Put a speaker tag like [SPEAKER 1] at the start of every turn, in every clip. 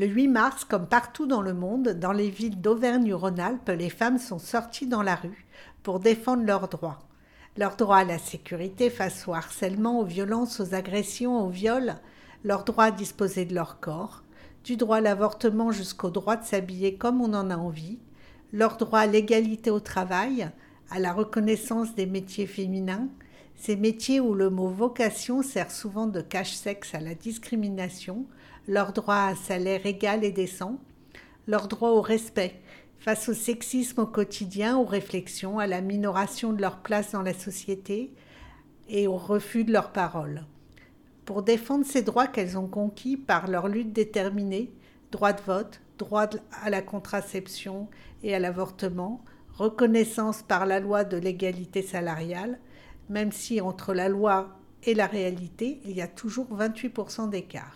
[SPEAKER 1] Le 8 mars, comme partout dans le monde, dans les villes d'Auvergne-Rhône-Alpes, les femmes sont sorties dans la rue pour défendre leurs droits. Leur droit à la sécurité face au harcèlement, aux violences, aux agressions, aux viols, leur droit à disposer de leur corps, du droit à l'avortement jusqu'au droit de s'habiller comme on en a envie, leur droit à l'égalité au travail, à la reconnaissance des métiers féminins, ces métiers où le mot vocation sert souvent de cache-sexe à la discrimination, leur droit à un salaire égal et décent, leur droit au respect face au sexisme au quotidien, aux réflexions, à la minoration de leur place dans la société et au refus de leurs paroles. Pour défendre ces droits qu'elles ont conquis par leur lutte déterminée, droit de vote, droit à la contraception et à l'avortement, reconnaissance par la loi de l'égalité salariale, même si entre la loi et la réalité, il y a toujours 28% d'écart.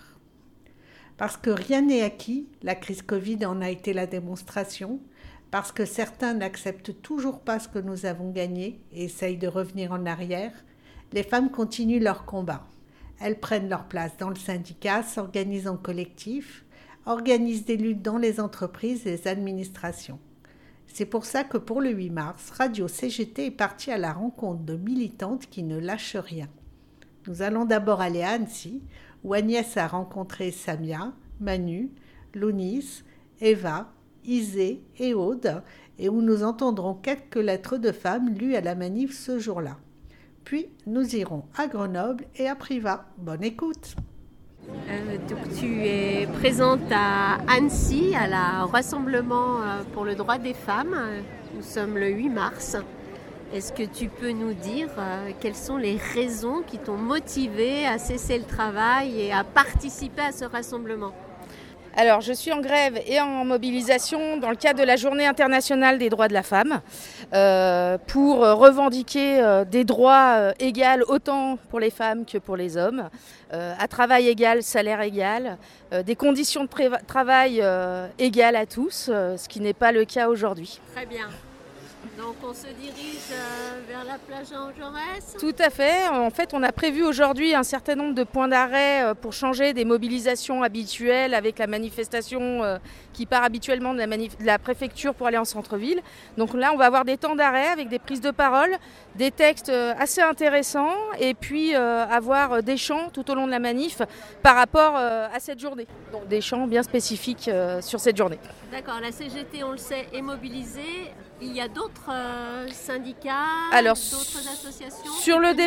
[SPEAKER 1] Parce que rien n'est acquis, la crise Covid en a été la démonstration, parce que certains n'acceptent toujours pas ce que nous avons gagné et essayent de revenir en arrière, les femmes continuent leur combat. Elles prennent leur place dans le syndicat, s'organisent en collectif, organisent des luttes dans les entreprises et les administrations. C'est pour ça que pour le 8 mars, Radio CGT est partie à la rencontre de militantes qui ne lâchent rien. Nous allons d'abord aller à Annecy, où Agnès a rencontré Samia, Manu, Lounis, Eva, Isée et Aude, et où nous entendrons quelques lettres de femmes lues à la manif ce jour-là. Puis nous irons à Grenoble et à Privas. Bonne écoute.
[SPEAKER 2] Donc tu es présente à Annecy, à la Rassemblement pour le droit des femmes. Nous sommes le 8 mars. Est-ce que tu peux nous dire quelles sont les raisons qui t'ont motivée à cesser le travail et à participer à ce rassemblement ?
[SPEAKER 3] Alors, je suis en grève et en mobilisation dans le cadre de la Journée internationale des droits de la femme pour revendiquer des droits égaux autant pour les femmes que pour les hommes, à travail égal, salaire égal, des conditions de travail égales à tous, ce qui n'est pas le cas aujourd'hui.
[SPEAKER 2] Très bien. Donc on se dirige vers la plage Jean Jaurès.
[SPEAKER 3] Tout à fait. En fait, on a prévu aujourd'hui un certain nombre de points d'arrêt pour changer des mobilisations habituelles avec la manifestation qui part habituellement de la préfecture pour aller en centre-ville. Donc là, on va avoir des temps d'arrêt avec des prises de parole, des textes assez intéressants et puis avoir des chants tout au long de la manif par rapport à cette journée. Donc des chants bien spécifiques sur cette journée.
[SPEAKER 2] D'accord, la CGT, on le sait, est mobilisée. Il y a d'autres syndicats, d'autres associations
[SPEAKER 3] sur le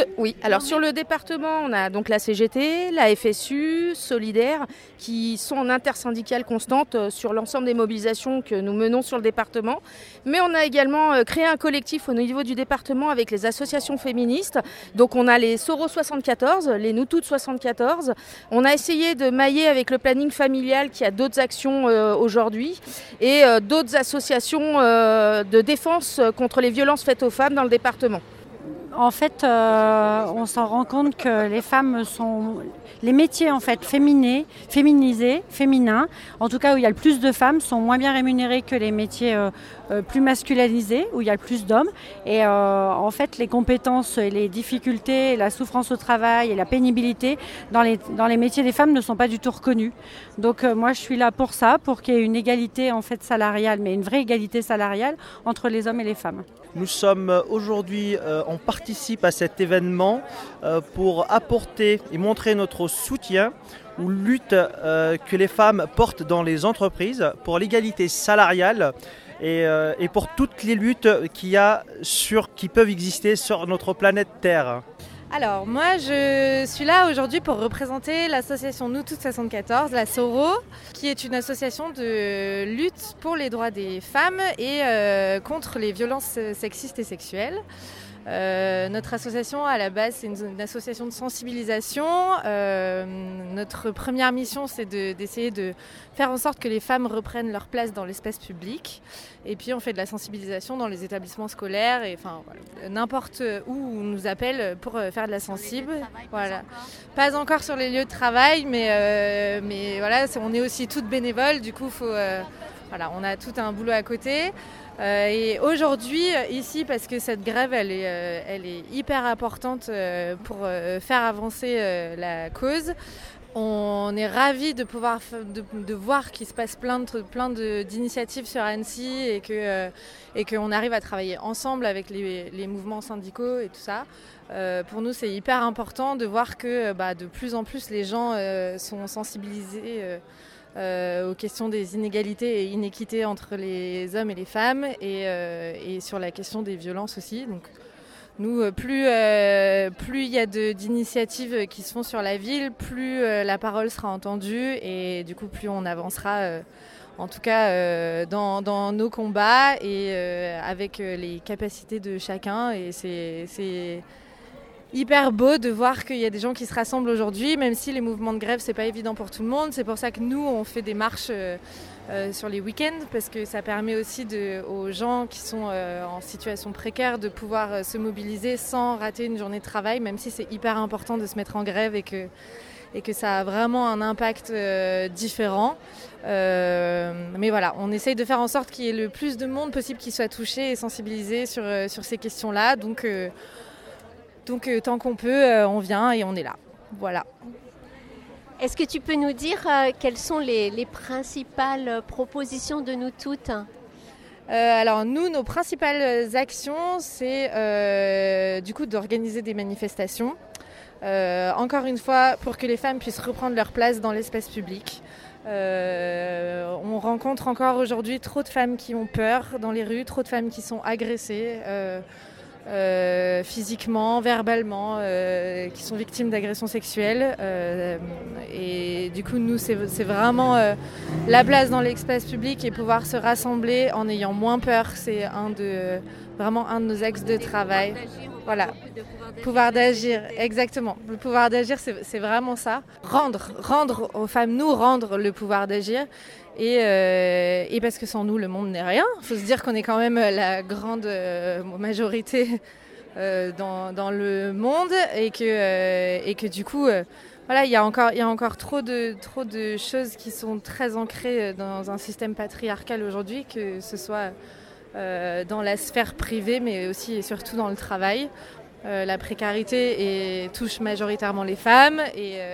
[SPEAKER 3] département, on a donc la CGT, la FSU, Solidaire, qui sont en intersyndicale constante sur l'ensemble des mobilisations que nous menons sur le département. Mais on a également créé un collectif au niveau du département avec les associations féministes. Donc on a les Soro 74, les Nous Toutes 74. On a essayé de mailler avec le planning familial qui a d'autres actions aujourd'hui et d'autres associations de défense contre les violences faites aux femmes dans le département.
[SPEAKER 4] En fait, on s'en rend compte que les femmes sont... Les métiers en fait féminisés, féminins, en tout cas où il y a le plus de femmes, sont moins bien rémunérés que les métiers plus masculinisés, où il y a le plus d'hommes. Et en fait, les compétences, les difficultés, la souffrance au travail et la pénibilité dans les métiers des femmes ne sont pas du tout reconnues. Donc moi, je suis là pour ça, pour qu'il y ait une égalité en fait salariale, mais une vraie égalité salariale entre les hommes et les femmes.
[SPEAKER 5] Nous sommes aujourd'hui, on participe à cet événement pour apporter et montrer notre soutien aux luttes que les femmes portent dans les entreprises pour l'égalité salariale et pour toutes les luttes qui peuvent exister sur notre planète Terre.
[SPEAKER 6] Alors moi je suis là aujourd'hui pour représenter l'association Nous Toutes 74, la Soro, qui est une association de lutte pour les droits des femmes et contre les violences sexistes et sexuelles. Notre association à la base c'est une association de sensibilisation. Notre première mission c'est d'essayer de faire en sorte que les femmes reprennent leur place dans l'espace public. Et puis on fait de la sensibilisation dans les établissements scolaires et enfin voilà, n'importe où on nous appelle pour faire de la sensible. Voilà. Pas encore sur les lieux de travail, mais voilà, on est aussi toutes bénévoles. Du coup, voilà, on a tout un boulot à côté. Et aujourd'hui, ici, parce que cette grève, elle est hyper importante pour faire avancer la cause, On est ravis de pouvoir de voir qu'il se passe plein d'initiatives sur Annecy et qu'on arrive à travailler ensemble avec les mouvements syndicaux et tout ça. Pour nous, c'est hyper important de voir que de plus en plus les gens sont sensibilisés aux questions des inégalités et inéquités entre les hommes et les femmes et sur la question des violences aussi. Donc, nous, plus il y a d'initiatives qui se font sur la ville, plus la parole sera entendue et du coup plus on avancera, en tout cas dans nos combats et avec les capacités de chacun. Et c'est hyper beau de voir qu'il y a des gens qui se rassemblent aujourd'hui, même si les mouvements de grève, c'est pas évident pour tout le monde. C'est pour ça que nous, on fait des marches sur les week-ends, parce que ça permet aussi aux gens qui sont en situation précaire de pouvoir se mobiliser sans rater une journée de travail, même si c'est hyper important de se mettre en grève et que ça a vraiment un impact différent. Mais voilà, on essaye de faire en sorte qu'il y ait le plus de monde possible qui soit touché et sensibilisé sur ces questions-là. Donc tant qu'on peut, on vient et on est là. Voilà.
[SPEAKER 2] Est-ce que tu peux nous dire quelles sont les principales propositions de nous toutes ?
[SPEAKER 6] Alors nous, nos principales actions, c'est du coup d'organiser des manifestations. Encore une fois, pour que les femmes puissent reprendre leur place dans l'espace public. On rencontre encore aujourd'hui trop de femmes qui ont peur dans les rues, trop de femmes qui sont agressées. Physiquement, verbalement, qui sont victimes d'agressions sexuelles. Et du coup, nous, c'est vraiment la place dans l'espace public et pouvoir se rassembler en ayant moins peur. C'est vraiment un de nos axes de travail. Voilà, pouvoir d'agir, exactement. Le pouvoir d'agir, c'est vraiment ça. Rendre aux femmes, nous rendre le pouvoir d'agir. Et parce que sans nous, le monde n'est rien. Il faut se dire qu'on est quand même la grande majorité dans le monde et que du coup, voilà, il y a encore trop de choses qui sont très ancrées dans un système patriarcal aujourd'hui, que ce soit dans la sphère privée, mais aussi et surtout dans le travail. La précarité touche majoritairement les femmes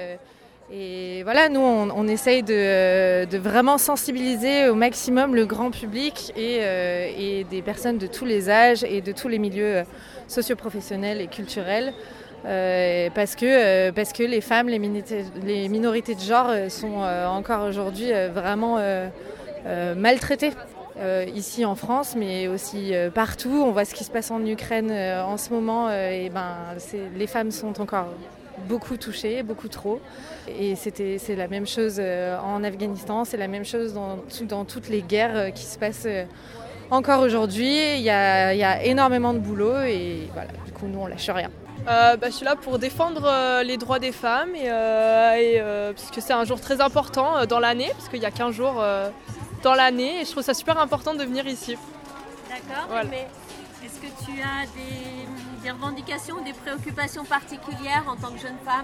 [SPEAKER 6] et voilà, nous, on essaye de vraiment sensibiliser au maximum le grand public et des personnes de tous les âges et de tous les milieux socio-professionnels et culturels. Parce que les femmes, les minorités de genre sont encore aujourd'hui vraiment maltraitées. Ici en France, mais aussi partout. On voit ce qui se passe en Ukraine en ce moment. Les femmes sont encore beaucoup touchées, beaucoup trop. Et c'est la même chose en Afghanistan, c'est la même chose dans toutes les guerres qui se passent encore aujourd'hui. Il y a énormément de boulot et voilà, du coup nous on lâche rien.
[SPEAKER 7] Je suis là pour défendre les droits des femmes parce que c'est un jour très important dans l'année, parce qu'il y a 15 jours dans l'année et je trouve ça super important de venir ici.
[SPEAKER 2] D'accord, voilà. Mais est-ce que tu as des revendications ou des préoccupations particulières en tant que jeune femme ?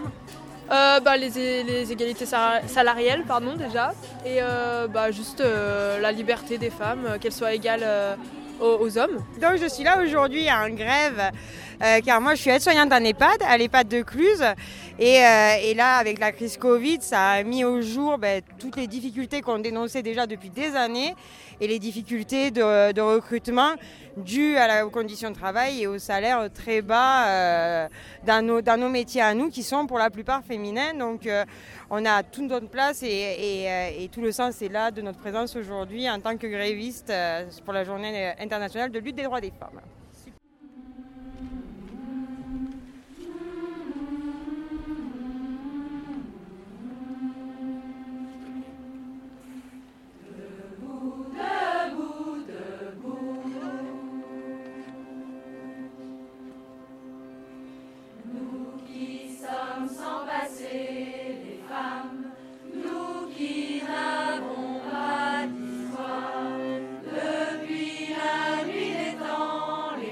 [SPEAKER 7] Les égalités salariales, déjà, et juste la liberté des femmes, qu'elles soient égales aux hommes.
[SPEAKER 8] Donc je suis là aujourd'hui en grève car moi je suis aide-soignante en EHPAD, à l'EHPAD de Cluse et là avec la crise Covid ça a mis au jour toutes les difficultés qu'on dénonçait déjà depuis des années et les difficultés de recrutement dues aux conditions de travail et aux salaires très bas dans nos métiers à nous qui sont pour la plupart féminins. Donc on a toute notre place et tout le sens est là de notre présence aujourd'hui en tant que gréviste pour la journée internationale de lutte des droits des femmes.
[SPEAKER 9] Depuis la nuit des temps,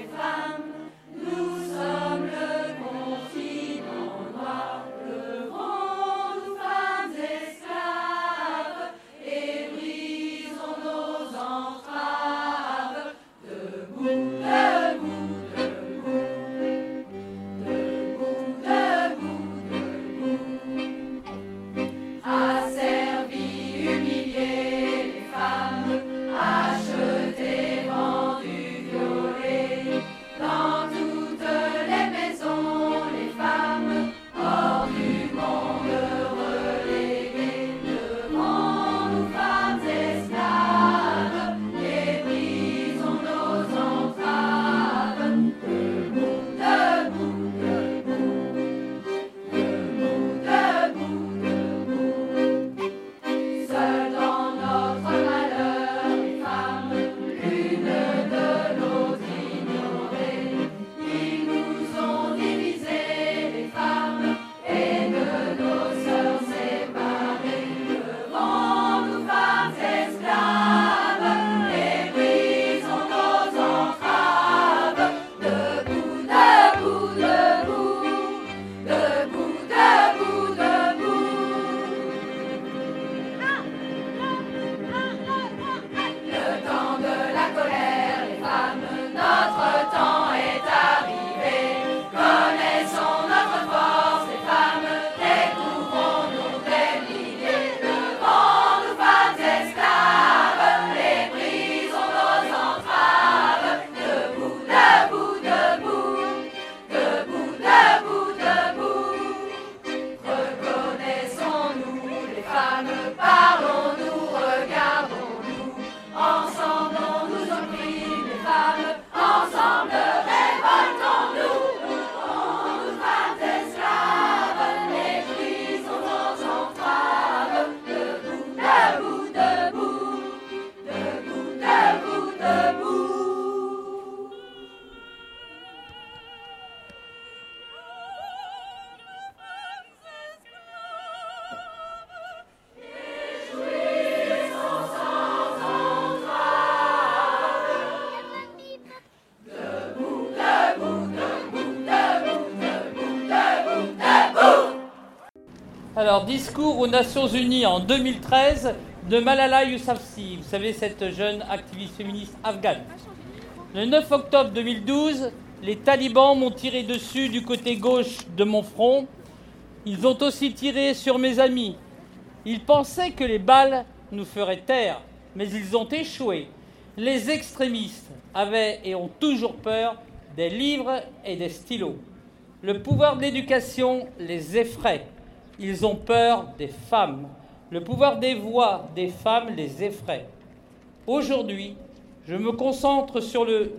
[SPEAKER 9] Alors, discours aux Nations Unies en 2013 de Malala Yousafzai, vous savez, cette jeune activiste féministe afghane. Le 9 octobre 2012, les talibans m'ont tiré dessus du côté gauche de mon front. Ils ont aussi tiré sur mes amis. Ils pensaient que les balles nous feraient taire, mais ils ont échoué. Les extrémistes avaient et ont toujours peur des livres et des stylos. Le pouvoir de l'éducation les effraie. Ils ont peur des femmes. Le pouvoir des voix des femmes les effraie. Aujourd'hui, je me concentre sur le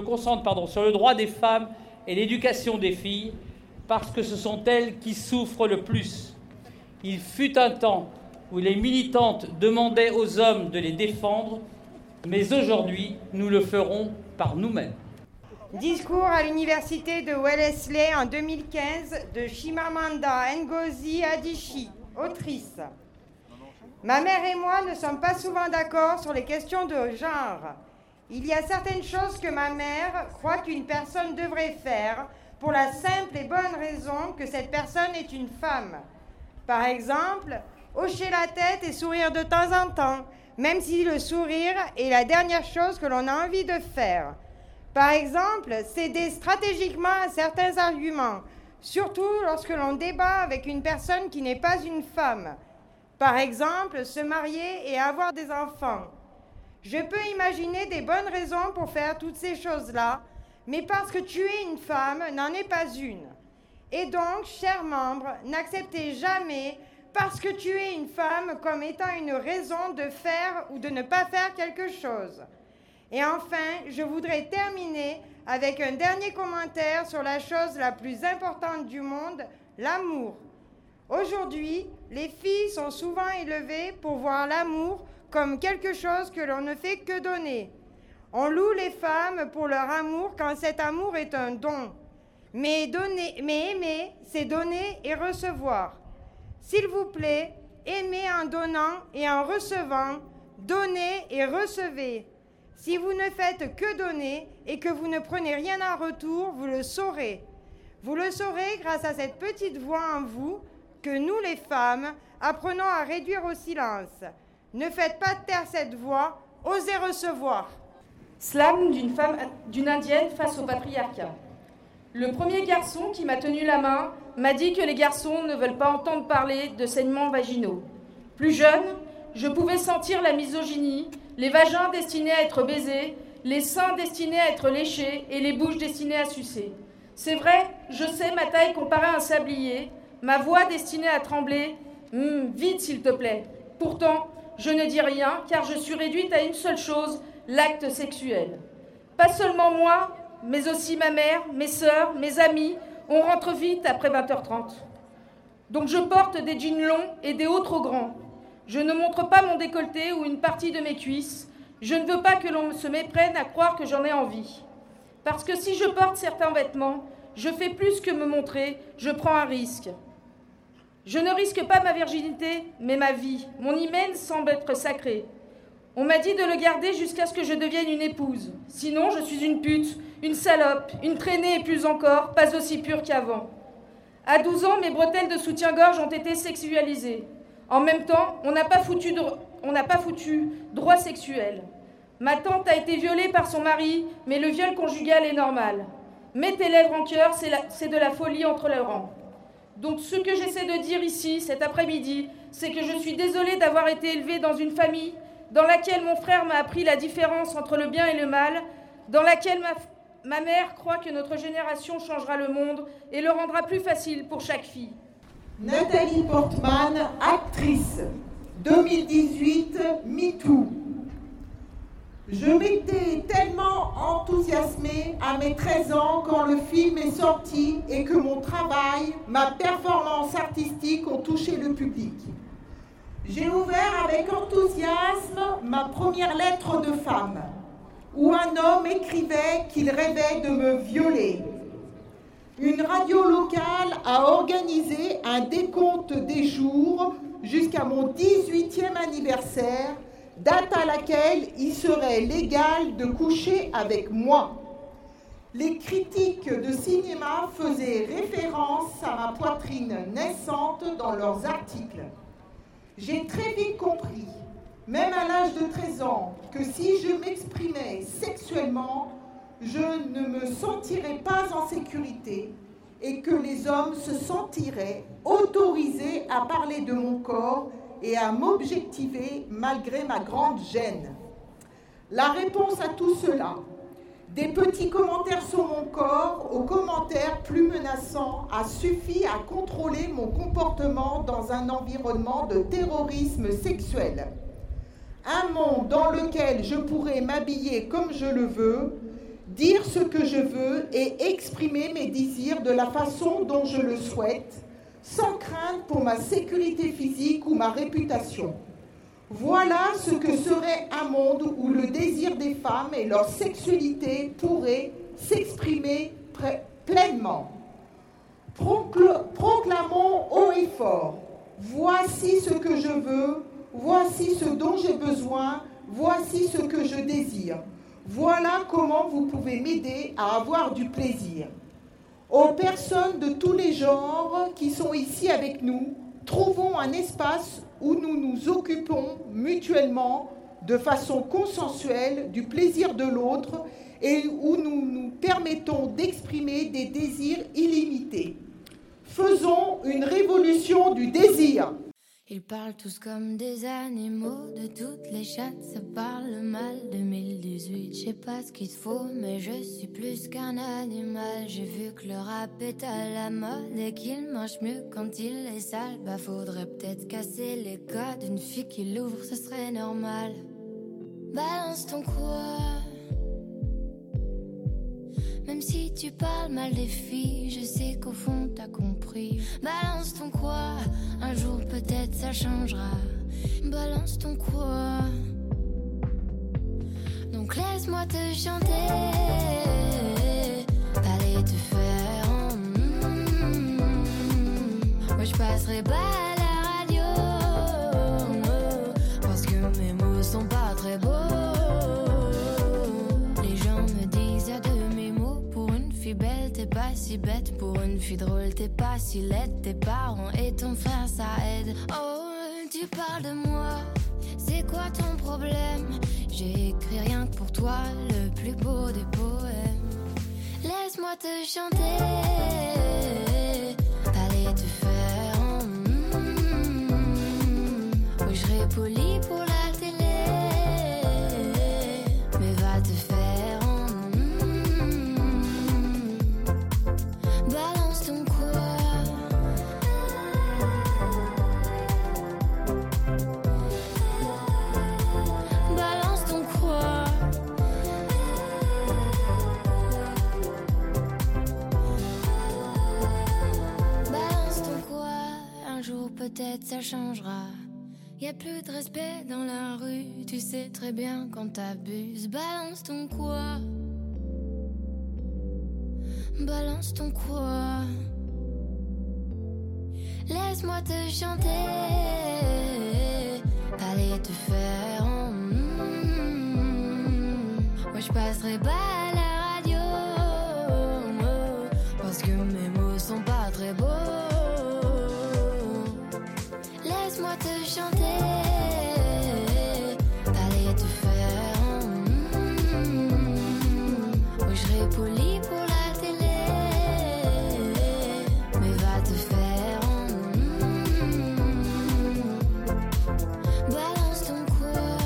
[SPEAKER 9] droit des femmes et l'éducation des filles, parce que ce sont elles qui souffrent le plus. Il fut un temps où les militantes demandaient aux hommes de les défendre, mais aujourd'hui, nous le ferons par nous-mêmes.
[SPEAKER 8] Discours à l'université de Wellesley en 2015 de Chimamanda Ngozi Adichie, autrice. Ma mère et moi ne sommes pas souvent d'accord sur les questions de genre. Il y a certaines choses que ma mère croit qu'une personne devrait faire pour la simple et bonne raison que cette personne est une femme. Par exemple, hocher la tête et sourire de temps en temps, même si le sourire est la dernière chose que l'on a envie de faire. Par exemple, céder stratégiquement à certains arguments, surtout lorsque l'on débat avec une personne qui n'est pas une femme. Par exemple, se marier et avoir des enfants. Je peux imaginer des bonnes raisons pour faire toutes ces choses-là, mais parce que tu es une femme n'en est pas une. Et donc, chers membres, n'acceptez jamais parce que tu es une femme comme étant une raison de faire ou de ne pas faire quelque chose. Et enfin, je voudrais terminer avec un dernier commentaire sur la chose la plus importante du monde, l'amour. Aujourd'hui, les filles sont souvent élevées pour voir l'amour comme quelque chose que l'on ne fait que donner. On loue les femmes pour leur amour quand cet amour est un don. Mais aimer, c'est donner et recevoir. S'il vous plaît, aimez en donnant et en recevant, donnez et recevez. Si vous ne faites que donner et que vous ne prenez rien en retour, vous le saurez. Vous le saurez grâce à cette petite voix en vous que nous, les femmes, apprenons à réduire au silence. Ne faites pas taire cette voix, osez recevoir.
[SPEAKER 3] Slam d'une indienne face au patriarcat. Le premier garçon qui m'a tenu la main m'a dit que les garçons ne veulent pas entendre parler de saignements vaginaux. Plus jeune, je pouvais sentir la misogynie, les vagins destinés à être baisés, les seins destinés à être léchés et les bouches destinées à sucer. C'est vrai, je sais ma taille comparée à un sablier, ma voix destinée à trembler. Vite s'il te plaît. Pourtant, je ne dis rien car je suis réduite à une seule chose, l'acte sexuel. Pas seulement moi, mais aussi ma mère, mes sœurs, mes amis, on rentre vite après 20h30. Donc je porte des jeans longs et des hauts trop grands. Je ne montre pas mon décolleté ou une partie de mes cuisses. Je ne veux pas que l'on se méprenne à croire que j'en ai envie. Parce que si je porte certains vêtements, je fais plus que me montrer, je prends un risque. Je ne risque pas ma virginité, mais ma vie. Mon hymen semble être sacré. On m'a dit de le garder jusqu'à ce que je devienne une épouse. Sinon, je suis une pute, une salope, une traînée et plus encore, pas aussi pure qu'avant. À 12 ans, mes bretelles de soutien-gorge ont été sexualisées. En même temps, on n'a pas foutu droit sexuel. Ma tante a été violée par son mari, mais le viol conjugal est normal. Mets tes lèvres en cœur, c'est de la folie entre les rangs. Donc ce que j'essaie de dire ici, cet après-midi, c'est que je suis désolée d'avoir été élevée dans une famille dans laquelle mon frère m'a appris la différence entre le bien et le mal, dans laquelle ma mère croit que notre génération changera le monde et le rendra plus facile pour chaque fille.
[SPEAKER 10] Nathalie Portman, actrice, 2018, MeToo. Je m'étais tellement enthousiasmée à mes 13 ans quand le film est sorti et que mon travail, ma performance artistique ont touché le public. J'ai ouvert avec enthousiasme ma première lettre de femme, où un homme écrivait qu'il rêvait de me violer. Une radio locale a organisé un décompte des jours jusqu'à mon 18e anniversaire, date à laquelle il serait légal de coucher avec moi. Les critiques de cinéma faisaient référence à ma poitrine naissante dans leurs articles. J'ai très vite compris, même à l'âge de 13 ans, que si je m'exprimais sexuellement, je ne me sentirais pas en sécurité et que les hommes se sentiraient autorisés à parler de mon corps et à m'objectiver malgré ma grande gêne. La réponse à tout cela, des petits commentaires sur mon corps aux commentaires plus menaçants, a suffi à contrôler mon comportement dans un environnement de terrorisme sexuel. Un monde dans lequel je pourrais m'habiller comme je le veux, dire ce que je veux et exprimer mes désirs de la façon dont je le souhaite, sans crainte pour ma sécurité physique ou ma réputation. Voilà ce que serait un monde où le désir des femmes et leur sexualité pourraient s'exprimer pleinement. Proclamons haut et fort, voici ce que je veux, voici ce dont j'ai besoin, voici ce que je désire. Voilà comment vous pouvez m'aider à avoir du plaisir. Aux personnes de tous les genres qui sont ici avec nous, trouvons un espace où nous nous occupons mutuellement, de façon consensuelle, du plaisir de l'autre et où nous nous permettons d'exprimer des désirs illimités. Faisons une révolution du désir.
[SPEAKER 11] Ils parlent tous comme des animaux, de toutes les chattes, ça parle mal. 2018, je sais pas ce qu'il te faut, mais je suis plus qu'un animal. J'ai vu que le rap est à la mode et qu'il mange mieux quand il est sale. Bah faudrait peut-être casser les codes, une fille qui l'ouvre, ce serait normal. Balance ton quoi. Même si tu parles mal des filles, je sais qu'au fond t'as compris. Balance ton quoi, un jour peut-être ça changera. Balance ton quoi. Donc laisse-moi te chanter, aller te faire Moi je passerai pas à la radio, parce que mes mots sont pas très beaux. Les gens me disent à demi-mot, pour une fille belle t'es pas si bête, pour une fille drôle t'es pas si laide. Tes parents et ton frère ça aide. Oh tu parles de moi, c'est quoi ton problème? J'ai écrit rien que pour toi, le plus beau des poèmes. Laisse-moi te chanter, aller te faire Oui je serai poli pour la télé, mais va te faire balance ton quoi. Balance ton quoi. Balance ton quoi. Un jour peut-être ça changera. Y'a plus de respect dans la rue, tu sais très bien quand t'abuses. Balance ton quoi. Balance ton quoi. Laisse-moi te chanter, aller te faire Moi je passerai pas à la radio, parce que mes mots sont pas très beaux. Laisse-moi te chanter, aller te faire Oui je serai poli pour la télé, mais va te faire balance ton quoi.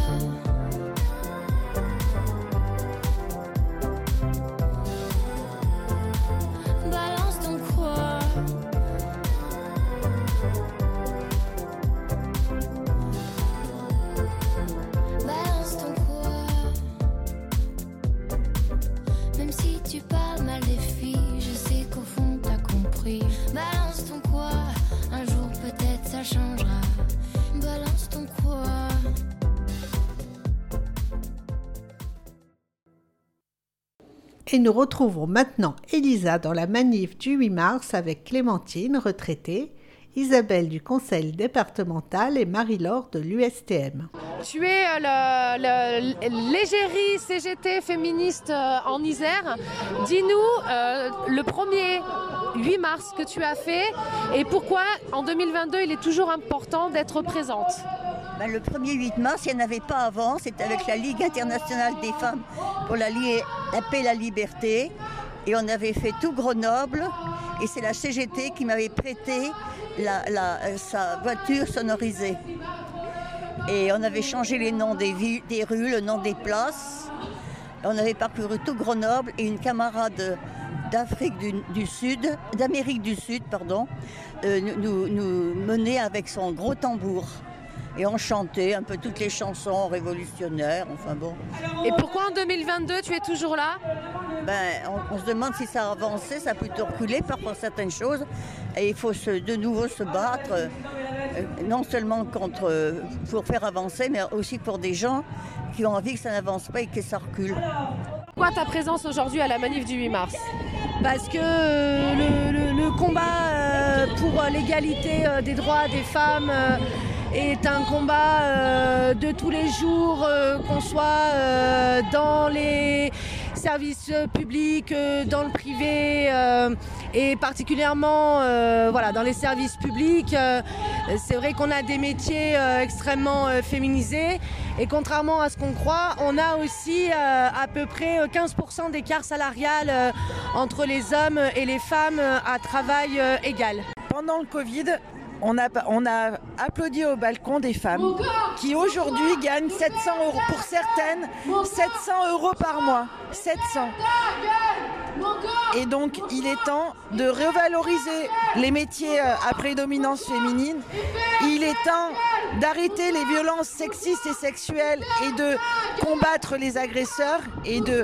[SPEAKER 11] Balance ton quoi. Balance ton quoi. Même si tu parles mal des filles, je sais qu'au fond t'as compris. Balance ton quoi, un jour peut-être ça changera. Balance ton quoi.
[SPEAKER 1] Et nous retrouvons maintenant Elisa dans la manif du 8 mars avec Clémentine, retraitée, Isabelle du conseil départemental et Marie-Laure de l'USTM.
[SPEAKER 12] Tu es l'égérie CGT féministe en Isère. Dis-nous le premier 8 mars que tu as fait et pourquoi en 2022 il est toujours important d'être présente.
[SPEAKER 13] Le premier 8 mars, il n'y en avait pas avant, c'était avec la Ligue internationale des femmes pour la paix et la liberté. Et on avait fait tout Grenoble et c'est la CGT qui m'avait prêté sa voiture sonorisée. Et on avait changé les noms des rues, le nom des places. On avait parcouru tout Grenoble et une camarade d'Amérique du Sud, nous menait avec son gros tambour. Et on chantait un peu toutes les chansons révolutionnaires, enfin bon.
[SPEAKER 12] Et pourquoi en 2022 tu es toujours là ?
[SPEAKER 13] On se demande si ça a avancé, ça a plutôt reculé par rapport à certaines choses. Et il faut de nouveau se battre, non seulement pour faire avancer, mais aussi pour des gens qui ont envie que ça n'avance pas et que ça recule.
[SPEAKER 12] Pourquoi ta présence aujourd'hui à la manif du 8 mars ?
[SPEAKER 14] Parce que le combat pour l'égalité des droits des femmes est un combat de tous les jours, qu'on soit dans les services publics, dans le privé et particulièrement dans les services publics. C'est vrai qu'on a des métiers extrêmement féminisés et contrairement à ce qu'on croit, on a aussi à peu près 15% d'écart salarial entre les hommes et les femmes à travail égal.
[SPEAKER 15] Pendant le Covid, on a applaudi au balcon des femmes qui aujourd'hui gagnent 700 €, pour certaines 700 € par mois. 700. Et donc il est temps de revaloriser les métiers à prédominance féminine. Il est temps d'arrêter les violences sexistes et sexuelles et de combattre les agresseurs et de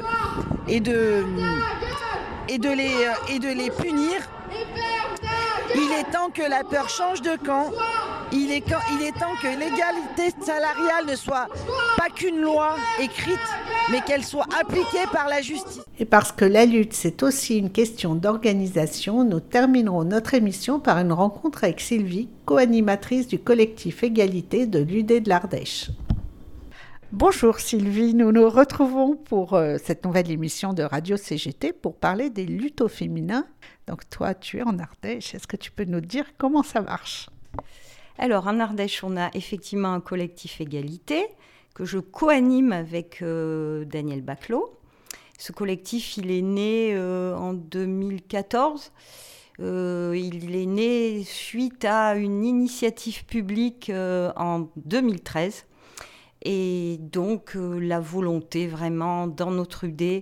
[SPEAKER 15] les punir. Il est temps que la peur change de camp. Il est temps que l'égalité salariale ne soit pas qu'une loi écrite, mais qu'elle soit appliquée par la justice.
[SPEAKER 1] Et parce que la lutte, c'est aussi une question d'organisation, nous terminerons notre émission par une rencontre avec Sylvie, co-animatrice du collectif Égalité de l'UD de l'Ardèche. Bonjour Sylvie, nous nous retrouvons pour cette nouvelle émission de Radio CGT pour parler des luttes au féminin. Donc toi, tu es en Ardèche, est-ce que tu peux nous dire comment ça marche ?
[SPEAKER 16] Alors en Ardèche, on a effectivement un collectif Égalité que je co-anime avec Daniel Baclot. Ce collectif, il est né en 2014. Il est né suite à une initiative publique en 2013. Et donc la volonté vraiment dans notre UD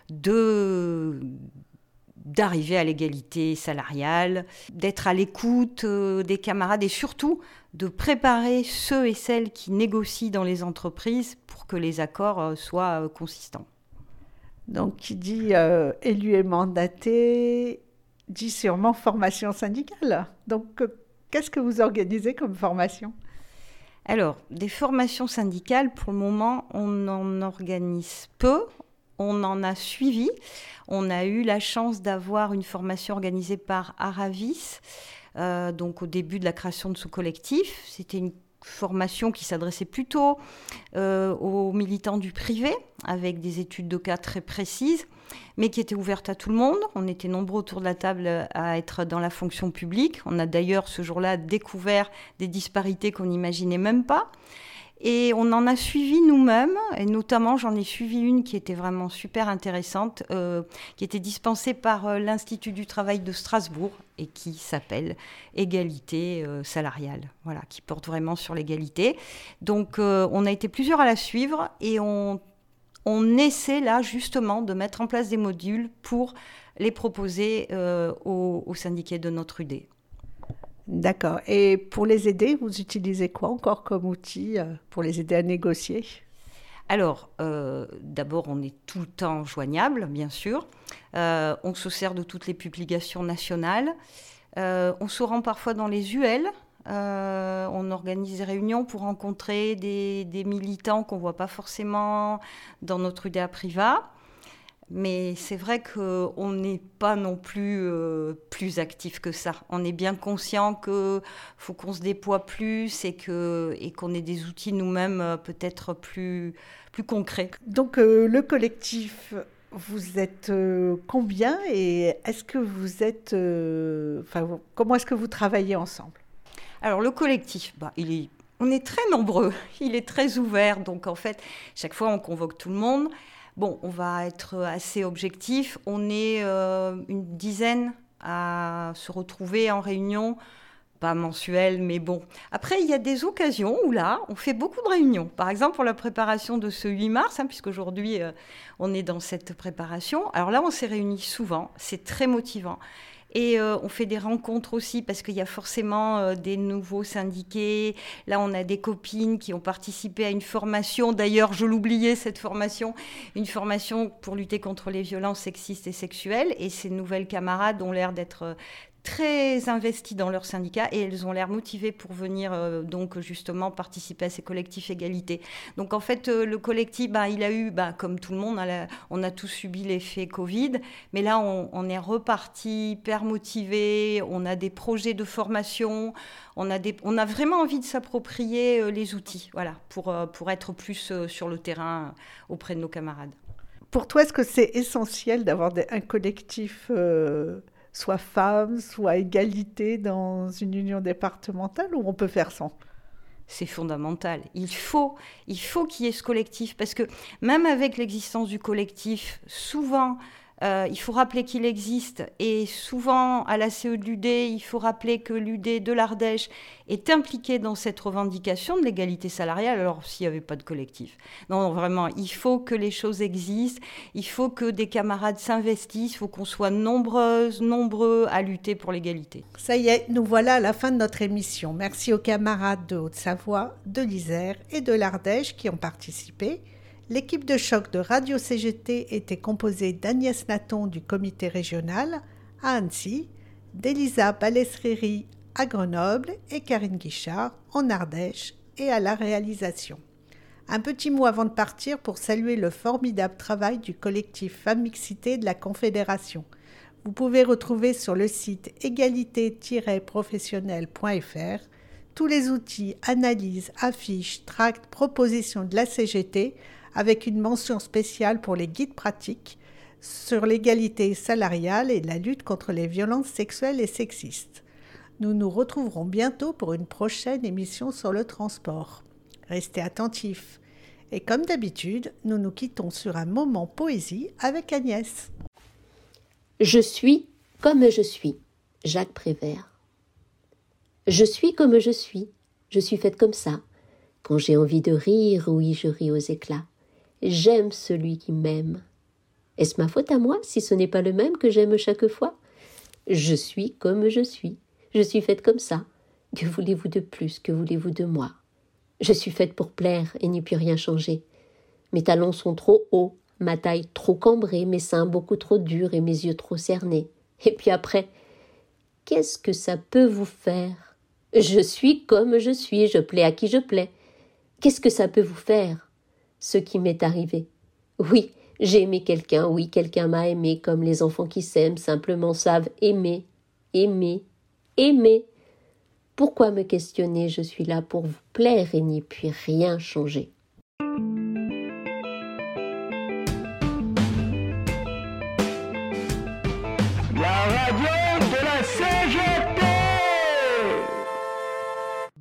[SPEAKER 16] d'arriver à l'égalité salariale, d'être à l'écoute des camarades et surtout de préparer ceux et celles qui négocient dans les entreprises pour que les accords soient consistants.
[SPEAKER 1] Donc qui dit élu et mandaté dit sûrement formation syndicale. Donc qu'est-ce que vous organisez comme formation ?
[SPEAKER 16] Alors, des formations syndicales, pour le moment, on en organise peu. On en a suivi. On a eu la chance d'avoir une formation organisée par Aravis, donc au début de la création de ce collectif. C'était une formation qui s'adressait plutôt aux militants du privé, avec des études de cas très précises, mais qui était ouverte à tout le monde. On était nombreux autour de la table à être dans la fonction publique. On a d'ailleurs ce jour-là découvert des disparités qu'on n'imaginait même pas. Et on en a suivi nous-mêmes, et notamment j'en ai suivi une qui était vraiment super intéressante, qui était dispensée par l'Institut du travail de Strasbourg et qui s'appelle Égalité salariale, voilà, qui porte vraiment sur l'égalité. Donc on a été plusieurs à la suivre et on essaie là justement de mettre en place des modules pour les proposer aux syndiqués de notre UD.
[SPEAKER 1] D'accord. Et pour les aider, vous utilisez quoi encore comme outil pour les aider à négocier ?
[SPEAKER 16] Alors, d'abord, on est tout le temps joignable, bien sûr. On se sert de toutes les publications nationales. On se rend parfois dans les UL. On organise des réunions pour rencontrer des militants qu'on ne voit pas forcément dans notre UDA Priva. Mais c'est vrai qu'on n'est pas non plus plus actif que ça. On est bien conscient qu'il faut qu'on se déploie plus et qu'on ait des outils nous-mêmes peut-être plus concrets.
[SPEAKER 1] Donc le collectif, vous êtes combien et est-ce que vous êtes... comment est-ce que vous travaillez ensemble ?
[SPEAKER 16] Alors le collectif, on est très nombreux, il est très ouvert. Donc en fait, chaque fois on convoque tout le monde. Bon, on va être assez objectif. On est une dizaine à se retrouver en réunion, pas mensuelle, mais bon. Après, il y a des occasions où là, on fait beaucoup de réunions. Par exemple, pour la préparation de ce 8 mars, puisqu'aujourd'hui, on est dans cette préparation. Alors là, on s'est réunis souvent. C'est très motivant. Et on fait des rencontres aussi parce qu'il y a forcément des nouveaux syndiqués. Là, on a des copines qui ont participé à une formation. D'ailleurs, je l'oubliais, cette formation. Une formation pour lutter contre les violences sexistes et sexuelles. Et ces nouvelles camarades ont l'air d'être très investies dans leur syndicat et elles ont l'air motivées pour venir donc justement participer à ces collectifs égalité. Donc en fait, le collectif, il a eu, comme tout le monde, on a tous subi l'effet Covid, mais là on est reparti hyper motivés, on a des projets de formation, on a vraiment envie de s'approprier les outils, voilà, pour être plus sur le terrain auprès de nos camarades.
[SPEAKER 1] Pour toi, est-ce que c'est essentiel d'avoir un collectif soit femmes, soit égalité dans une union départementale, ou on peut faire sans ?
[SPEAKER 16] C'est fondamental. Il faut qu'il y ait ce collectif, parce que même avec l'existence du collectif, souvent, il faut rappeler qu'il existe, et souvent, à la CE de l'UD, il faut rappeler que l'UD de l'Ardèche est impliqué dans cette revendication de l'égalité salariale, alors s'il n'y avait pas de collectif. Non, vraiment, il faut que les choses existent, il faut que des camarades s'investissent, il faut qu'on soit nombreux à lutter pour l'égalité.
[SPEAKER 1] Ça y est, nous voilà à la fin de notre émission. Merci aux camarades de Haute-Savoie, de l'Isère et de l'Ardèche qui ont participé. L'équipe de choc de Radio CGT était composée d'Agnès Naton du comité régional à Annecy, d'Elisa Balesriri à Grenoble et Karine Guichard en Ardèche et à la réalisation. Un petit mot avant de partir pour saluer le formidable travail du collectif Femmes Mixité de la Confédération. Vous pouvez retrouver sur le site égalité-professionnelle.fr tous les outils, analyses, affiches, tracts, propositions de la CGT avec une mention spéciale pour les guides pratiques sur l'égalité salariale et la lutte contre les violences sexuelles et sexistes. Nous nous retrouverons bientôt pour une prochaine émission sur le transport. Restez attentifs. Et comme d'habitude, nous nous quittons sur un moment poésie avec Agnès.
[SPEAKER 2] Je suis comme je suis. Jacques Prévert. Je suis comme je suis faite comme ça. Quand j'ai envie de rire, oui, je ris aux éclats. J'aime celui qui m'aime. Est-ce ma faute à moi si ce n'est pas le même que j'aime chaque fois ? Je suis comme je suis faite comme ça. Que voulez-vous de plus, que voulez-vous de moi ? Je suis faite pour plaire et n'y puis rien changer. Mes talons sont trop hauts, ma taille trop cambrée, mes seins beaucoup trop durs et mes yeux trop cernés. Et puis après, qu'est-ce que ça peut vous faire ? Je suis comme je plais à qui je plais. Qu'est-ce que ça peut vous faire ? Ce qui m'est arrivé. Oui, j'ai aimé quelqu'un, oui, quelqu'un m'a aimé, comme les enfants qui s'aiment simplement savent aimer, aimer, aimer. Pourquoi me questionner ? Je suis là pour vous plaire et n'y puis rien changer.
[SPEAKER 17] La radio